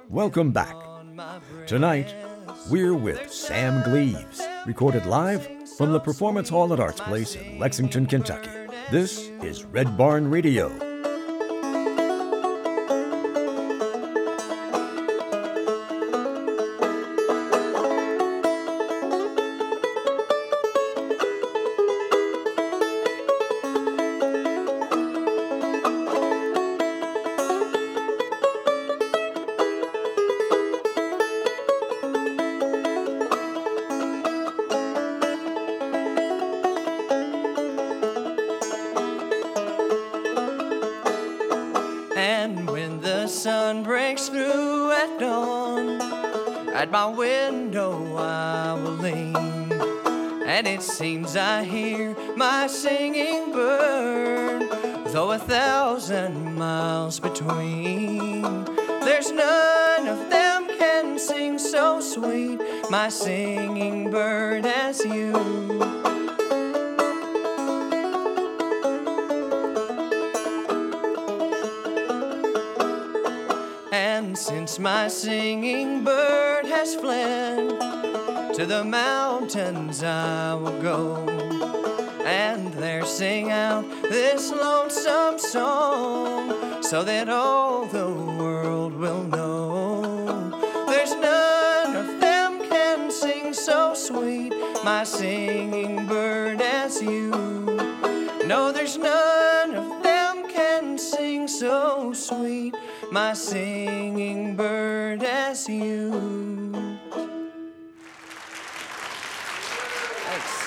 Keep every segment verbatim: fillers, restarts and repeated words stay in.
Welcome back. Tonight, we're with Sam Gleaves, recorded live from the Performance Hall at Arts Place in Lexington, Kentucky. This is Red Barn Radio. At my window I will lean, and it seems I hear my singing bird, though a thousand miles between. There's none of them can sing so sweet, my singing bird, as you. And since my singing bird has fled, to the mountains I will go, and there sing out this lonesome song, so that all the world will know. There's none of them can sing so sweet, my singing bird, as you. No, there's none of them can sing so sweet, my singing bird, as you. Thanks.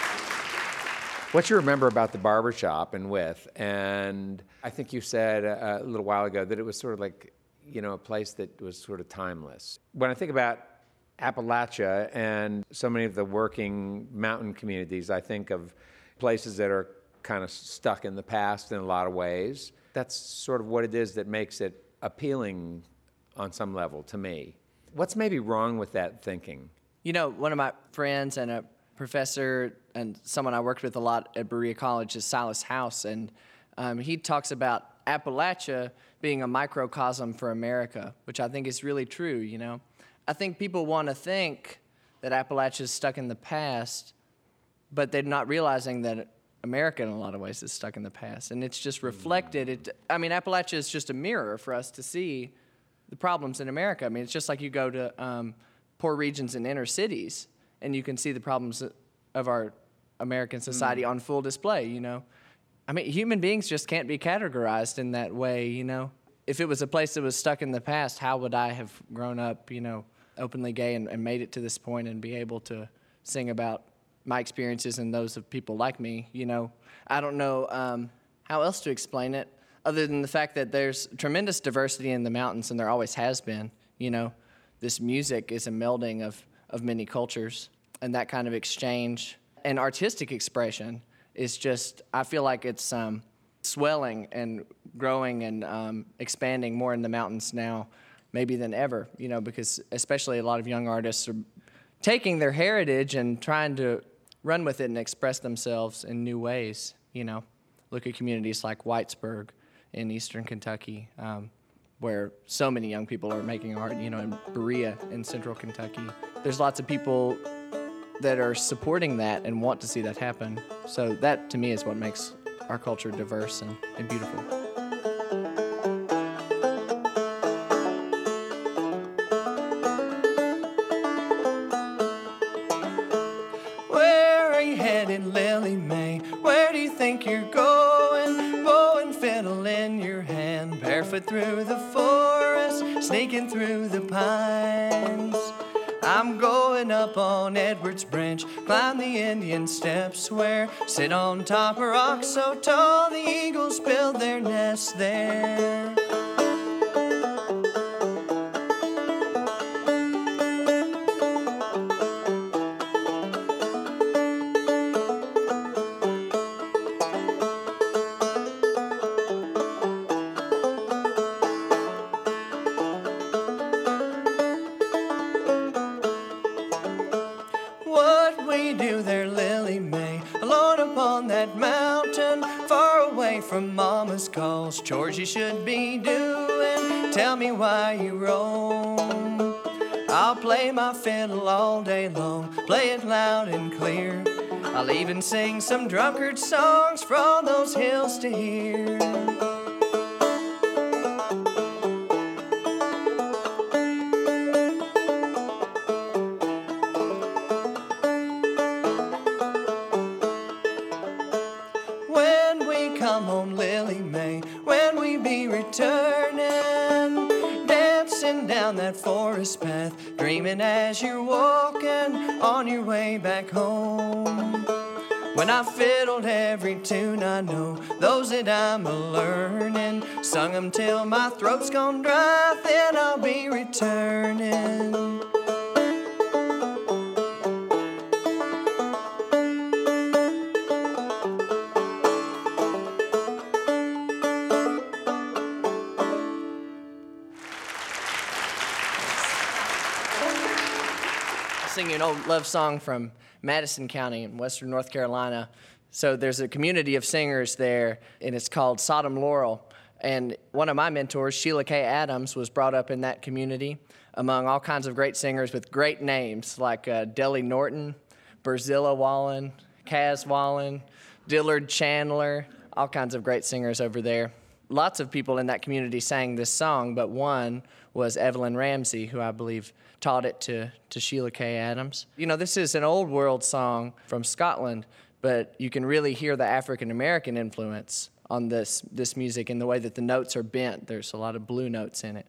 What you remember about the barbershop and with, and I think you said a, a little while ago that it was sort of like, you know, a place that was sort of timeless. When I think about Appalachia and so many of the working mountain communities, I think of places that are kind of stuck in the past in a lot of ways. That's sort of what it is that makes it appealing on some level to me. What's maybe wrong with that thinking? You know, one of my friends and a professor and someone I worked with a lot at Berea College is Silas House, and um, he talks about Appalachia being a microcosm for America, which I think is really true, you know. I think people want to think that Appalachia is stuck in the past, but they're not realizing that America in a lot of ways is stuck in the past, and it's just reflected. It, I mean, Appalachia is just a mirror for us to see the problems in America. I mean, it's just like you go to um, poor regions in inner cities, and you can see the problems of our American society mm. on full display, you know. I mean, human beings just can't be categorized in that way, you know. If it was a place that was stuck in the past, how would I have grown up, you know, openly gay and, and made it to this point and be able to sing about my experiences and those of people like me, you know. I don't know um, how else to explain it other than the fact that there's tremendous diversity in the mountains, and there always has been, you know. This music is a melding of, of many cultures, and that kind of exchange and artistic expression is just, I feel like it's um, swelling and growing and um, expanding more in the mountains now maybe than ever, you know, because especially a lot of young artists are taking their heritage and trying to run with it and express themselves in new ways, you know. Look at communities like Whitesburg in eastern Kentucky, um, where so many young people are making art, you know, in Berea in central Kentucky. There's lots of people that are supporting that and want to see that happen. So that, to me, is what makes our culture diverse and, and beautiful. Lily May, where do you think you're going? Bow and fiddle in your hand, barefoot through the forest, sneaking through the pines. I'm going up on Edward's Branch, climb the Indian steps where sit on top of rocks so tall the eagles build their nests there. From Mama's car. calls, chores you should be doing. Tell me why you roam. I'll play my fiddle all day long, play it loud and clear. I'll even sing some drunkard songs for all those hills to hear. When we come home, Lily May, when we be returning, dancing down that forest path, dreaming as you're walking on your way back home. When I fiddled every tune I know, those that I'm a-learning, sung 'em till my throat's gone dry, then I'll be returning. Singing an old love song from Madison County in western North Carolina. So there's a community of singers there, and it's called Sodom Laurel. And one of my mentors, Sheila K. Adams, was brought up in that community among all kinds of great singers with great names like uh, Dellie Norton, Burzilla Wallen, Kaz Wallen, Dillard Chandler, all kinds of great singers over there. Lots of people in that community sang this song, but one was Evelyn Ramsey, who I believe taught it to, to Sheila K. Adams. You know, this is an old world song from Scotland, but you can really hear the African-American influence on this, this music in the way that the notes are bent. There's a lot of blue notes in it.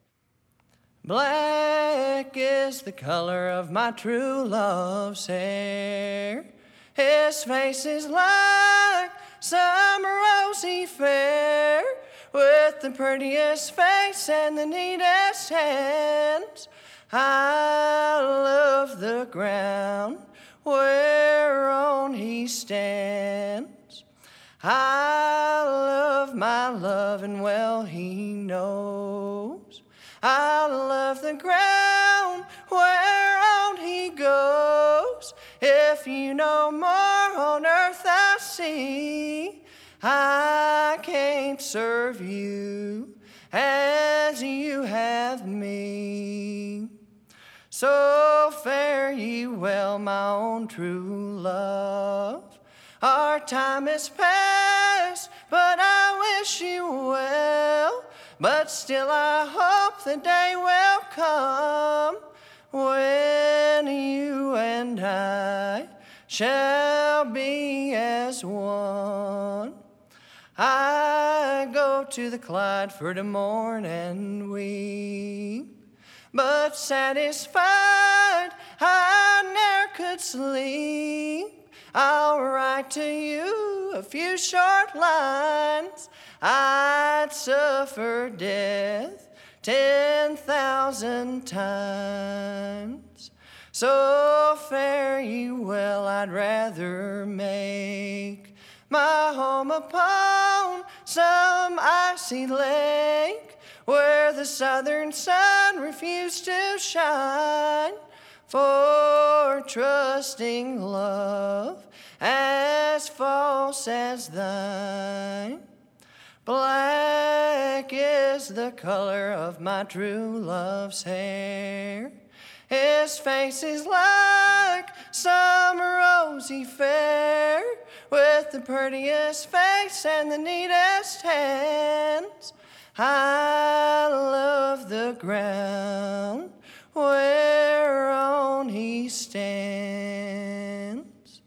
Black is the color of my true love's hair. His face is like some rosy fair, with the prettiest face and the neatest hands. I love the ground whereon he stands. I love my love, and well he knows. I love the ground whereon he goes. If you know more on earth I see, I can't serve you as you have me. So fare ye well, my own true love. Our time is past, but I wish you well. But still I hope the day will come when you and I shall be as one. I go to the Clyde for to mourn and weep, but satisfied I ne'er could sleep. I'll write to you a few short lines. I'd suffer death ten thousand times. So fare ye well, I'd rather make my home upon some icy lake, where the southern sun refused to shine, for trusting love as false as thine. Black is the color of my true love's hair. His face is like some rosy fair, with the prettiest face and the neatest hands. I love the ground whereon he stands.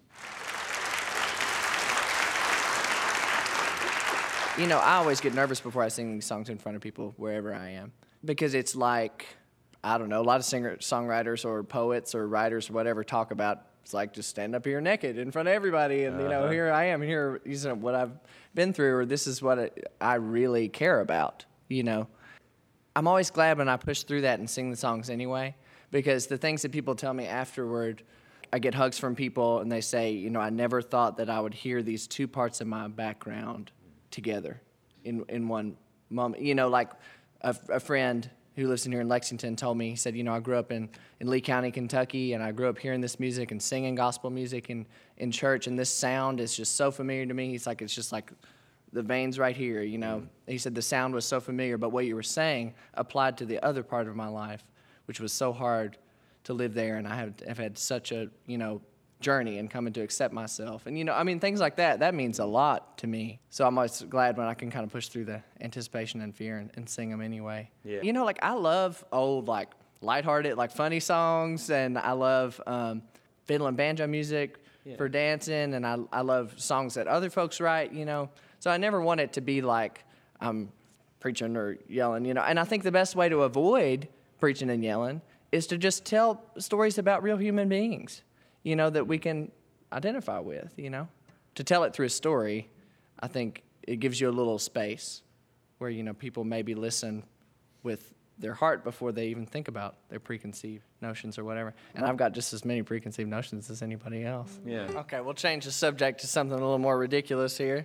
You know, I always get nervous before I sing these songs in front of people wherever I am, because it's like, I don't know, a lot of singer, songwriters or poets or writers or whatever talk about, it's like just stand up here naked in front of everybody, and, you know, uh-huh. Here I am, and here is what I've been through, or this is what I really care about, you know. I'm always glad when I push through that and sing the songs anyway, because the things that people tell me afterward, I get hugs from people, and they say, you know, I never thought that I would hear these two parts of my background together in in one moment. You know, like a, a friend who lives in here in Lexington told me, he said, you know, I grew up in, in Lee County, Kentucky, and I grew up hearing this music and singing gospel music in, in church, and this sound is just so familiar to me. It's like, it's just like the veins right here, you know. He said the sound was so familiar, but what you were saying applied to the other part of my life, which was so hard to live there, and I have, have had such a, you know, journey and coming to accept myself. And, you know, I mean, things like that, that means a lot to me. So I'm always glad when I can kind of push through the anticipation and fear and, and sing them anyway. Yeah. You know, like, I love old, like, lighthearted, like, funny songs, and I love um, fiddle and banjo music yeah. for dancing, and I, I love songs that other folks write, you know. So I never want it to be like I'm preaching or yelling, you know. And I think the best way to avoid preaching and yelling is to just tell stories about real human beings, you know, that we can identify with, you know. To tell it through a story, I think it gives you a little space where, you know, people maybe listen with their heart before they even think about their preconceived notions or whatever. And I've got just as many preconceived notions as anybody else. Yeah. Okay, we'll change the subject to something a little more ridiculous here.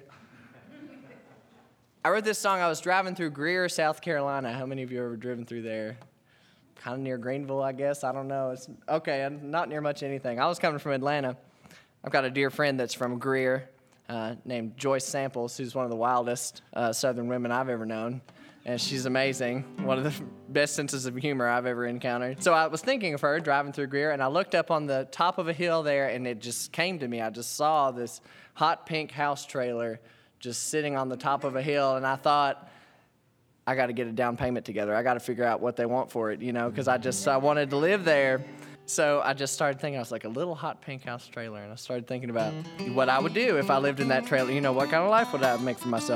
I wrote this song. I was driving through Greer, South Carolina. How many of you have ever driven through there? Kind of near Greenville, I guess. I don't know. It's okay, not near much anything. I was coming from Atlanta. I've got a dear friend that's from Greer uh, named Joyce Samples, who's one of the wildest uh, Southern women I've ever known. And she's amazing. One of the best senses of humor I've ever encountered. So I was thinking of her driving through Greer, and I looked up on the top of a hill there, and it just came to me. I just saw this hot pink house trailer just sitting on the top of a hill, and I thought, I got to get a down payment together. I got to figure out what they want for it, you know, because I just, I wanted to live there. So I just started thinking, I was like, a little hot pink house trailer, and I started thinking about what I would do if I lived in that trailer. You know, what kind of life would I make for myself?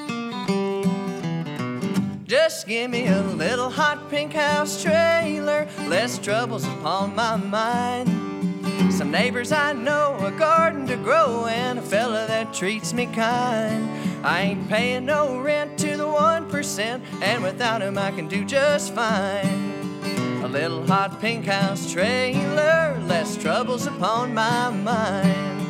Just give me a little hot pink house trailer, less troubles upon my mind. Some neighbors I know, a garden to grow, and a fella that treats me kind. I ain't paying no rent to the one percent, and without him I can do just fine. A little hot pink house trailer, less troubles upon my mind.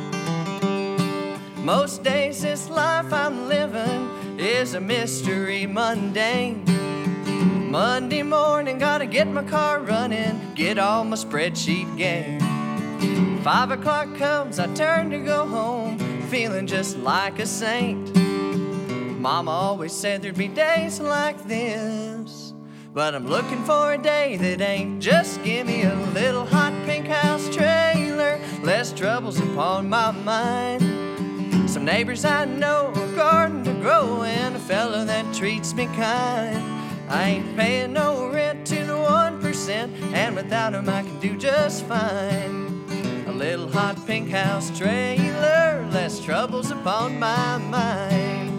Most days this life I'm living is a mystery mundane. Monday morning, gotta get my car running, get all my spreadsheet game. Five o'clock comes, I turn to go home, feeling just like a saint. Mama always said there'd be days like this, but I'm looking for a day that ain't. Just give me a little hot pink house trailer, less troubles upon my mind. Some neighbors I know, a garden to grow, and a fella that treats me kind. I ain't paying no rent to the one percent, and without him I can do just fine. A little hot pink house trailer, less troubles upon my mind.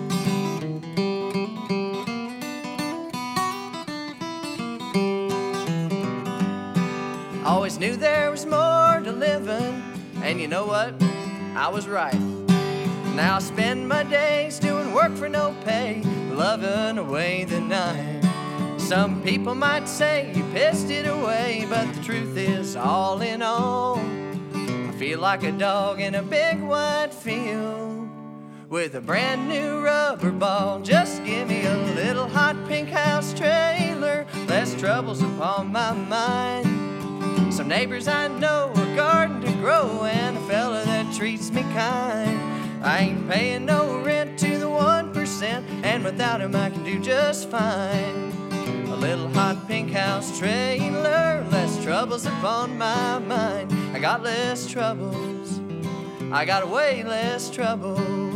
Always knew there was more to living, and you know what? I was right. Now I spend my days doing work for no pay, loving away the night. Some people might say you pissed it away, but the truth is, all in all, I feel like a dog in a big wide field with a brand new rubber ball. Just give me a little hot pink house trailer, less troubles upon my mind. Some neighbors I know, a garden to grow, and a fella that treats me kind. I ain't paying no rent to the one percent, and without him I can do just fine. A little hot pink house trailer, less troubles upon my mind. I got less troubles, I got way less trouble.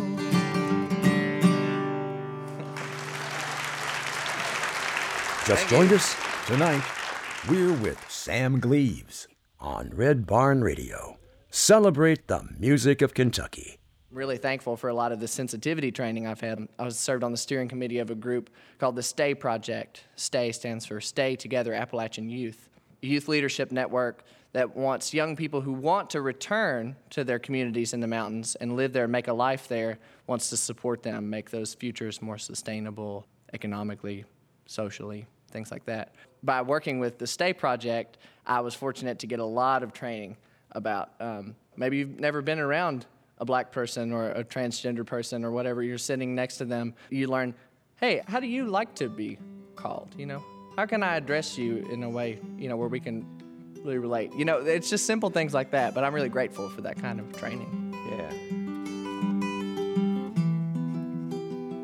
Just joined us tonight. We're with Sam Gleaves on Red Barn Radio. Celebrate the music of Kentucky. Really thankful for a lot of the sensitivity training I've had. I was served on the steering committee of a group called the STAY Project. STAY stands for Stay Together Appalachian Youth, a youth leadership network that wants young people who want to return to their communities in the mountains and live there, make a life there, wants to support them, make those futures more sustainable economically, socially, things like that. By working with the STAY Project, I was fortunate to get a lot of training about um, maybe you've never been around a black person or a transgender person or whatever, you're sitting next to them, you learn, hey, how do you like to be called, you know? How can I address you in a way, you know, where we can really relate? You know, it's just simple things like that, but I'm really grateful for that kind of training. Yeah.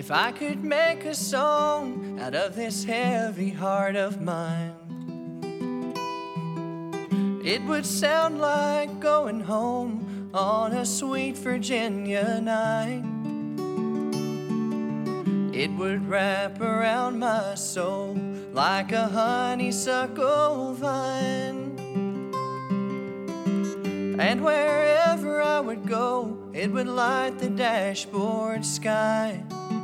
If I could make a song out of this heavy heart of mine, it would sound like going home on a sweet Virginia night. It would wrap around my soul like a honeysuckle vine. And wherever I would go, it would light the dashboard sky.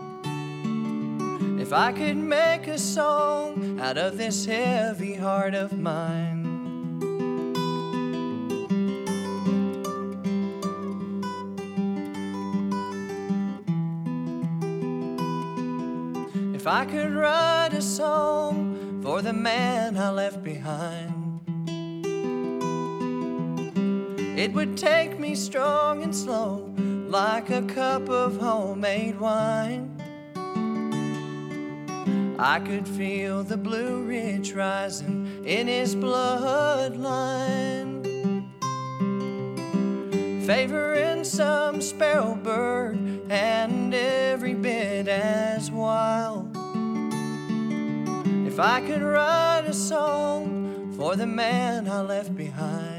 If I could make a song out of this heavy heart of mine. If I could write a song for the man I left behind, it would take me strong and slow like a cup of homemade wine. I could feel the Blue Ridge rising in his bloodline, favoring some sparrow bird and every bit as wild. If I could write a song for the man I left behind.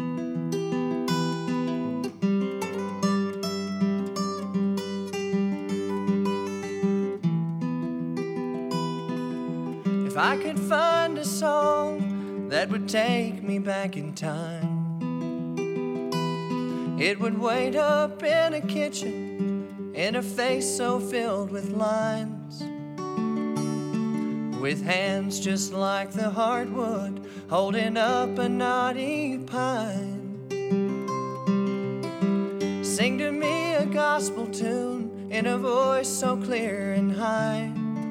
If I could find a song that would take me back in time, it would wait up in a kitchen in a face so filled with lines, with hands just like the hardwood holding up a knotty pine. Sing to me a gospel tune in a voice so clear and high.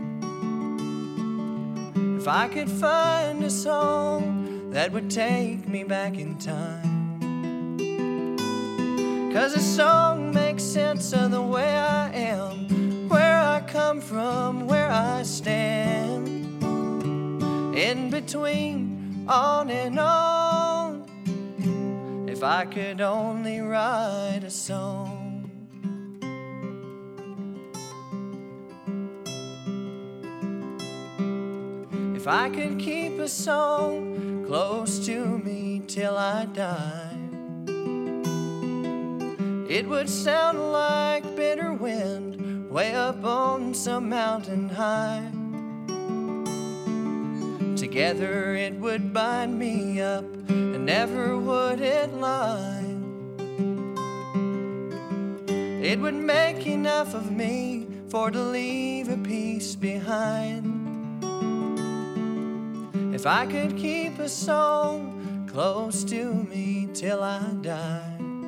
If I could find a song that would take me back in time, 'cause a song makes sense of the way I am, where I come from, where I stand, in between, on and on. If I could only write a song. If I could keep a song close to me till I die, it would sound like bitter wind way up on some mountain high. Together it would bind me up and never would it lie. It would make enough of me for to leave a piece behind. If I could keep a song close to me till I die.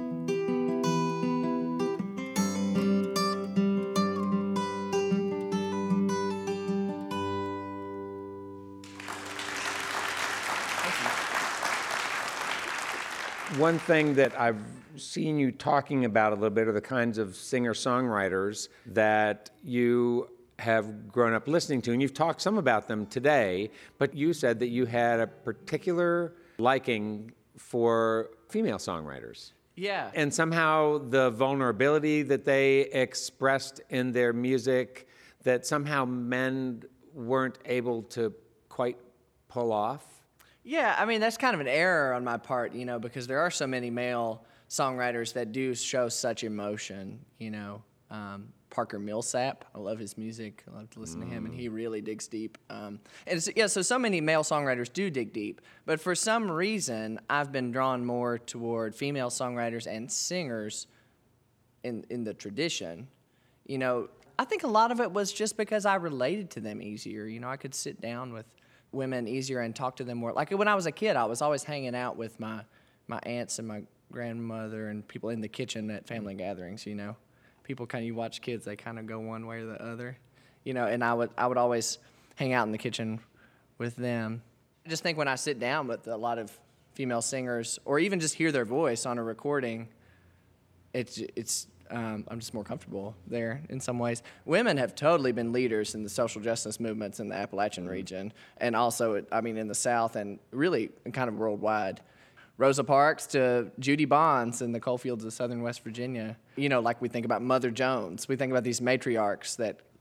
One thing that I've seen you talking about a little bit are the kinds of singer-songwriters that you have grown up listening to, and you've talked some about them today, but you said that you had a particular liking for female songwriters. Yeah. And somehow the vulnerability that they expressed in their music that somehow men weren't able to quite pull off. Yeah, I mean, that's kind of an error on my part, you know, because there are so many male songwriters that do show such emotion, you know. Um, Parker Millsap, I love his music. I love to listen mm. to him, and he really digs deep. Um, and it's, yeah, so so many male songwriters do dig deep, but for some reason, I've been drawn more toward female songwriters and singers in in the tradition. You know, I think a lot of it was just because I related to them easier. You know, I could sit down with women easier and talk to them more. Like when I was a kid, I was always hanging out with my my aunts and my grandmother and people in the kitchen at family gatherings, you know. People kind of, you watch kids, they kind of go one way or the other, you know, and I would I would always hang out in the kitchen with them. I just think when I sit down with a lot of female singers, or even just hear their voice on a recording, it's it's um, I'm just more comfortable there in some ways. Women have totally been leaders in the social justice movements in the Appalachian region, and also, I mean, in the South, and really kind of worldwide. Rosa Parks to Judy Bonds in the coal fields of southern West Virginia. You know, like we think about Mother Jones. We think about these matriarchs that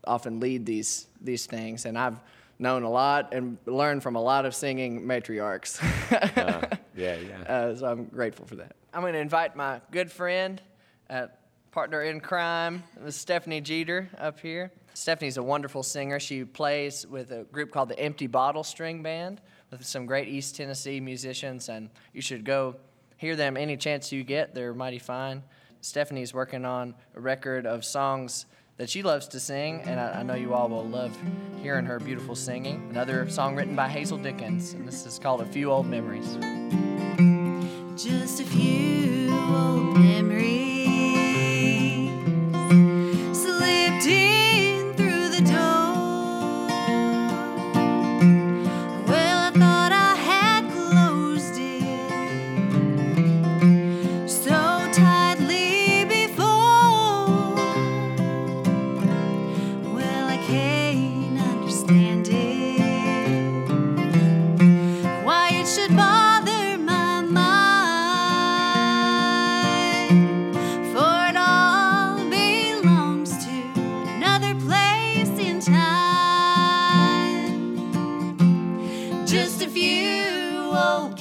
often lead these these things, and I've known a lot and learned from a lot of singing matriarchs. uh, yeah, yeah. Uh, so I'm grateful for that. I'm going to invite my good friend, uh, partner in crime, Miz Stephanie Jeter, up here. Stephanie's a wonderful singer. She plays with a group called the Empty Bottle String Band with some great East Tennessee musicians, and you should go hear them any chance you get. They're mighty fine. Stephanie's working on a record of songs that she loves to sing, and I, I know you all will love hearing her beautiful singing. Another song written by Hazel Dickens, and this is called A Few Old Memories. Just a few old memories slipped in through the door. Well, I thought I had closed it so tightly before. Well, I can't understand it, why it should bother my mind, for it all belongs to another place in time. Just a few old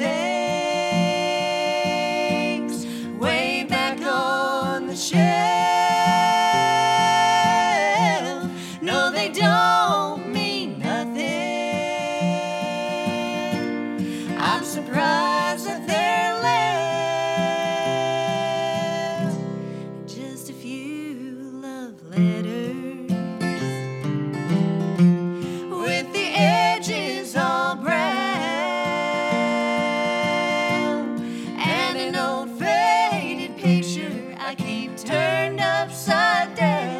keepsakes way back on the shelf. No, they don't mean nothing. I'm surprised that they're left. Just a few love letters with the edges all brown, and an old faded picture I keep turned upside down.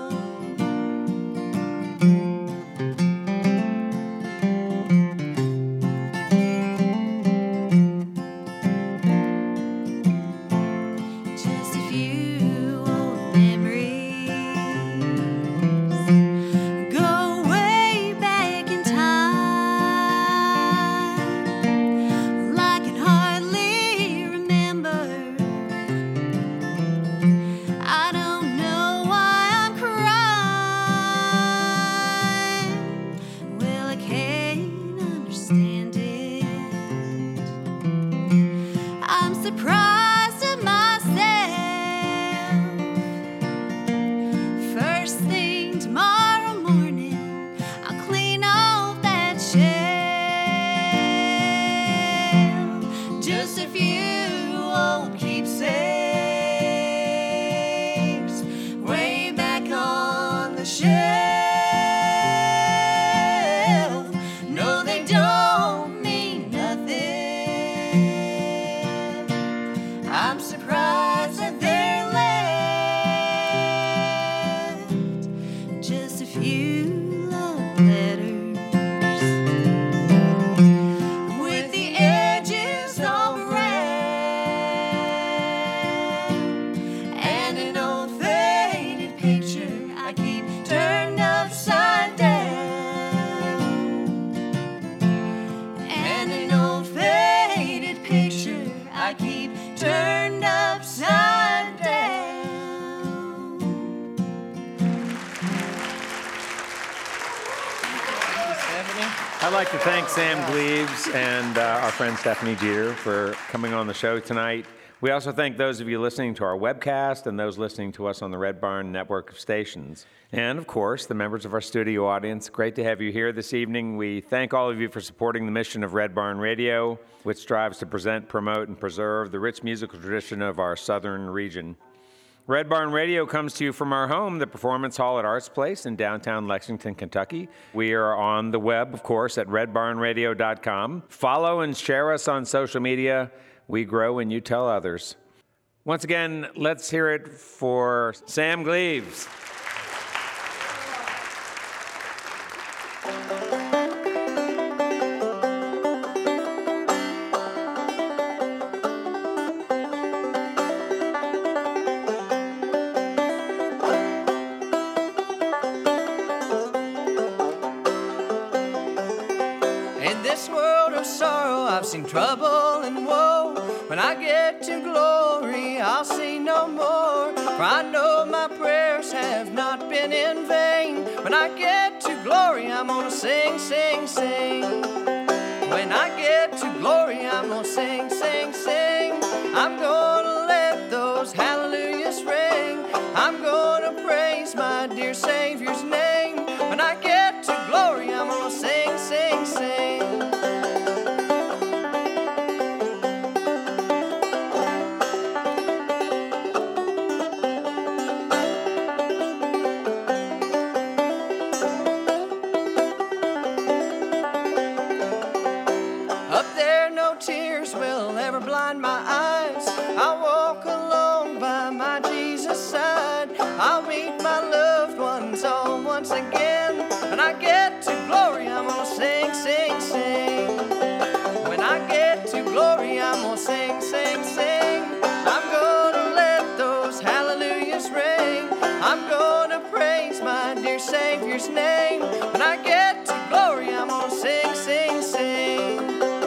Just a few old memories go way back in time. I can hardly remember. I don't know why I'm crying. Well, I can't understand it. I'm surprised at myself. First thing tomorrow morning, I'll clean off that shelf. Just a few old keepsakes way back on the shelf. No, they don't mean nothing. I'm surprised that they're left. Just a few love letters with the edges all brown, and an old faded picture I keep turned upside down. And an old faded picture I keep turned upside down. Stephanie? I'd like to thank Sam Gleaves and uh, our friend Stephanie Jeter for coming on the show tonight. We also thank those of you listening to our webcast and those listening to us on the Red Barn network of stations. And, of course, the members of our studio audience. Great to have you here this evening. We thank all of you for supporting the mission of Red Barn Radio, which strives to present, promote, and preserve the rich musical tradition of our southern region. Red Barn Radio comes to you from our home, the Performance Hall at Arts Place in downtown Lexington, Kentucky. We are on the web, of course, at red barn radio dot com. Follow and share us on social media. We grow and you tell others. Once again, let's hear it for Sam Gleaves. And In this world of sorrow, I've seen trouble and woe. When I get to glory, I'll see no more. For I know my prayers have not been in vain. When I get to glory, I'm gonna sing, sing, sing. When I get to glory, I'm gonna sing, sing, sing. I'm gonna let those hallelujahs ring. I'm gonna praise my dear Savior's name. When I get to glory, I'm gonna sing, sing, sing. Up there, no tears will ever blind my eyes. I'll walk along by my Jesus' side. I'll meet my loved ones all once again. When I get to glory, I'm gonna sing, sing, sing. When I get to glory, I'm gonna sing, sing, sing. I'm gonna let those hallelujahs ring. I'm gonna praise my dear Savior's name. When I get to glory, I'm gonna sing, sing, sing.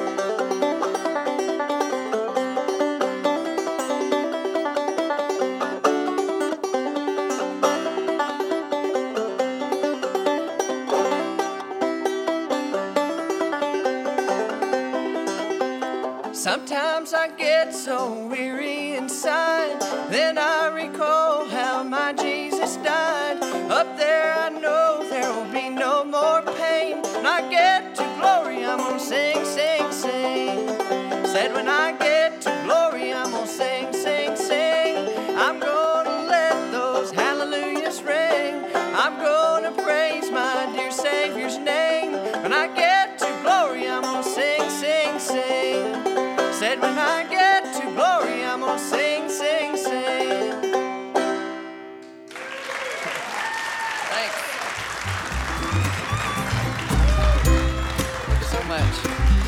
Sometimes I get so weary inside, then I recall how my Jesus died. Up there I know there will be no more pain. When I get to glory, I'm gonna sing, sing, sing. Said when I get to glory, I'm gonna sing, sing, sing. I'm gonna let those hallelujahs ring. I'm gonna praise my dear Savior's name. When I get to glory, I'm gonna sing, sing, sing. Said when I get to glory, I'm gonna sing, sing, sing. Thanks. Thank you so much.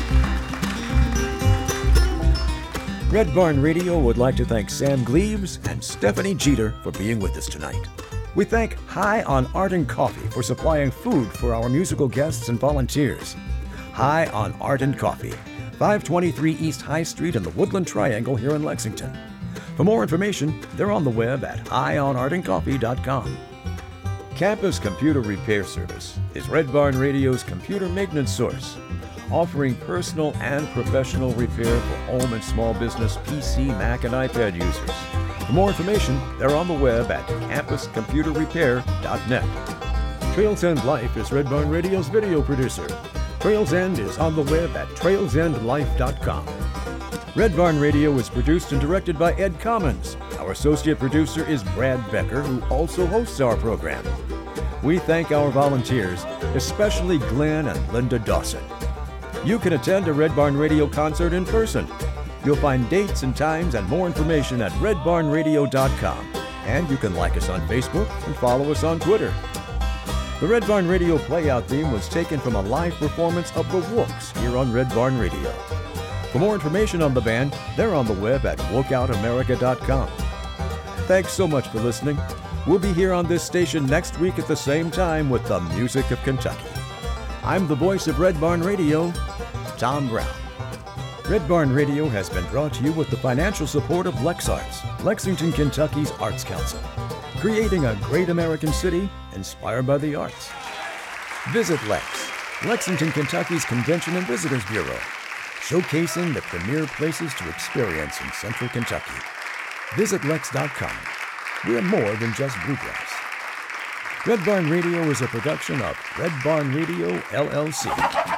Red Barn Radio would like to thank Sam Gleaves and Stephanie Jeter for being with us tonight. We thank High on Art and Coffee for supplying food for our musical guests and volunteers. High on Art and Coffee, five twenty-three East High Street in the Woodland Triangle here in Lexington. For more information, they're on the web at high on art and coffee dot com. Campus Computer Repair Service is Red Barn Radio's computer maintenance source, offering personal and professional repair for home and small business P C, Mac, and iPad users. For more information, they're on the web at campus computer repair dot net. Trails End Life is Red Barn Radio's video producer. Trails End is on the web at trails end life dot com. Red Barn Radio is produced and directed by Ed Commons. Our associate producer is Brad Becker, who also hosts our program. We thank our volunteers, especially Glenn and Linda Dawson. You can attend a Red Barn Radio concert in person. You'll find dates and times and more information at red barn radio dot com. And you can like us on Facebook and follow us on Twitter. The Red Barn Radio Playout theme was taken from a live performance of The Wooks here on Red Barn Radio. For more information on the band, they're on the web at wookout america dot com. Thanks so much for listening. We'll be here on this station next week at the same time with the music of Kentucky. I'm the voice of Red Barn Radio, Tom Brown. Red Barn Radio has been brought to you with the financial support of LexArts, Lexington, Kentucky's Arts Council, creating a great American city inspired by the arts. Visit Lex, Lexington, Kentucky's Convention and Visitors Bureau, showcasing the premier places to experience in central Kentucky. Visit lex dot com. We're more than just bluegrass. Red Barn Radio is a production of Red Barn Radio, L L C.